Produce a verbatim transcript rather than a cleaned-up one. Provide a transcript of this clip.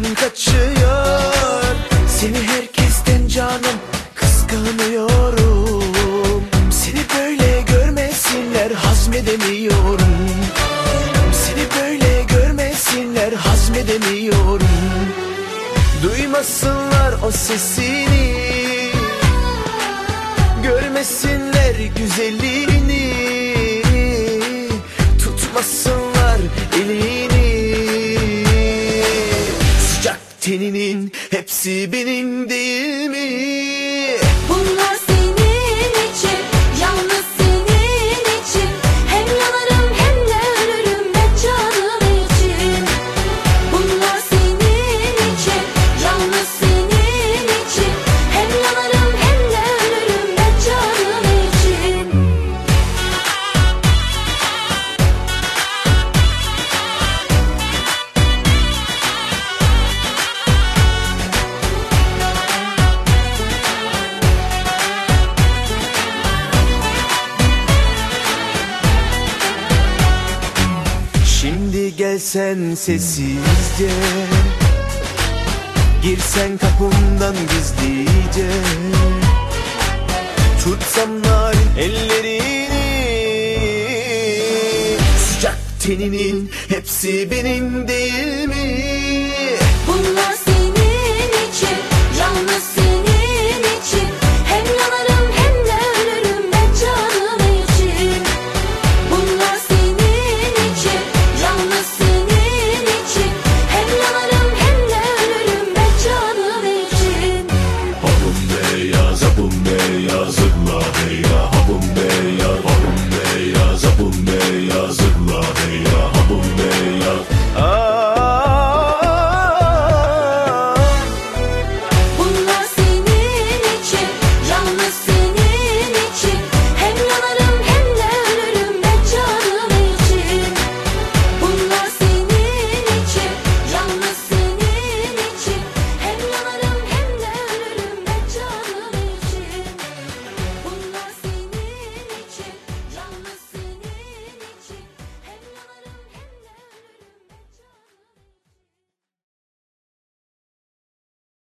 kaçıyor. Seni herkesten canım kıskanıyorum. Seni böyle görmesinler hazmedemiyorum. Seni böyle görmesinler hazmedemiyorum. Duymasınlar o sesini, görmesinler güzelliğini, tutmasınlar elini. Sıcak teninin hepsi benim değil mi? Bunlar senin için, yalnız senin için. Hem yanarım hem de ölürüm ben canım için. Bunlar senin için, yalnız senin için. Hem yanarım hem de ölürüm ben canım için. Şimdi gelsen sessizce, girsen kapımdan gizlice, tutsam narin ellerini. Sıcak teninin hepsi benim değil mi?